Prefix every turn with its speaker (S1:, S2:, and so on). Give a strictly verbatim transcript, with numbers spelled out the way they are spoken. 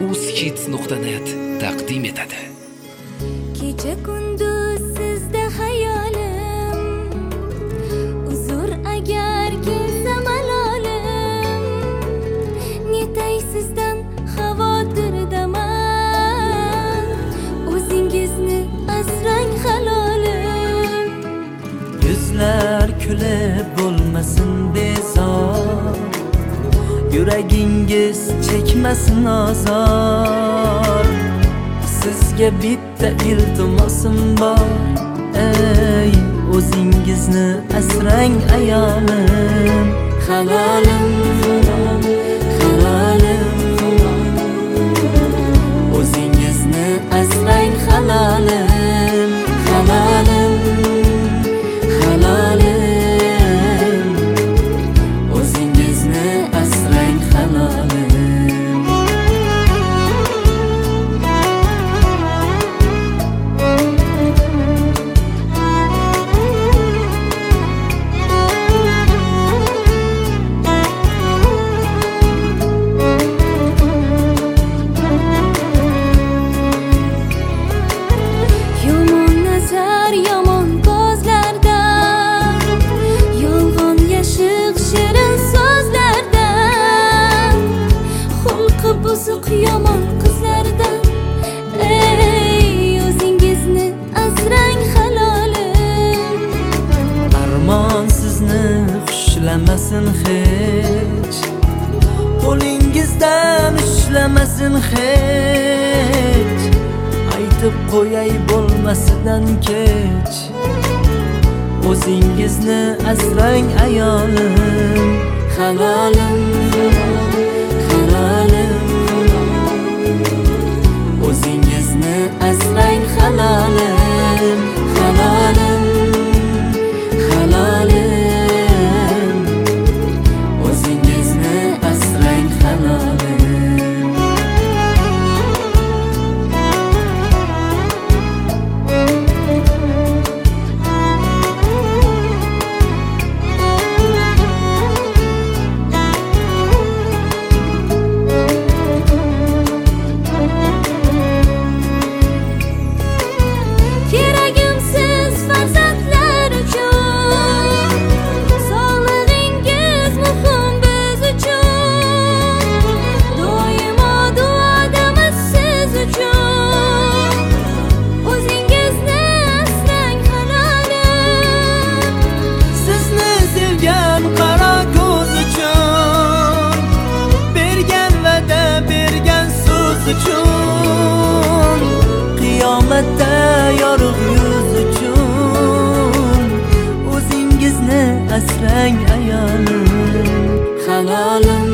S1: uzhits nuqta net taqdim etadi.
S2: Kecha kunduz sizda hayolim, uzr agar kelsa malolim, netay sizdan xavotirdaman, o'zingizni asrang halolim.
S3: Yuzlar kulib bo'lmasin bezor, yuragingiz chekmasin azor. Sizga bitta iltimosim bor, ey o'zingizni asrang ayolim. Halolim, halolim, o'zingizni asrang halolim. Halolim, halolim, o'zingizni asrang halolim. Yomon qizlardan, ey o'zingizni asrang halolim. Armon sizni xushlamasin hech, qo'lingizdan ushlamasin hech. Aytib qo'yay bo'lmasidan kech, o'zingizni asrang ayolim. Halolim, halolim, o'zingizni asrang halolim. Halolim, halolim, o'zingizni asrang halolim. Qiyomatda yorug' yuz uchun, o'zingizni asrang ayolim. Halolim,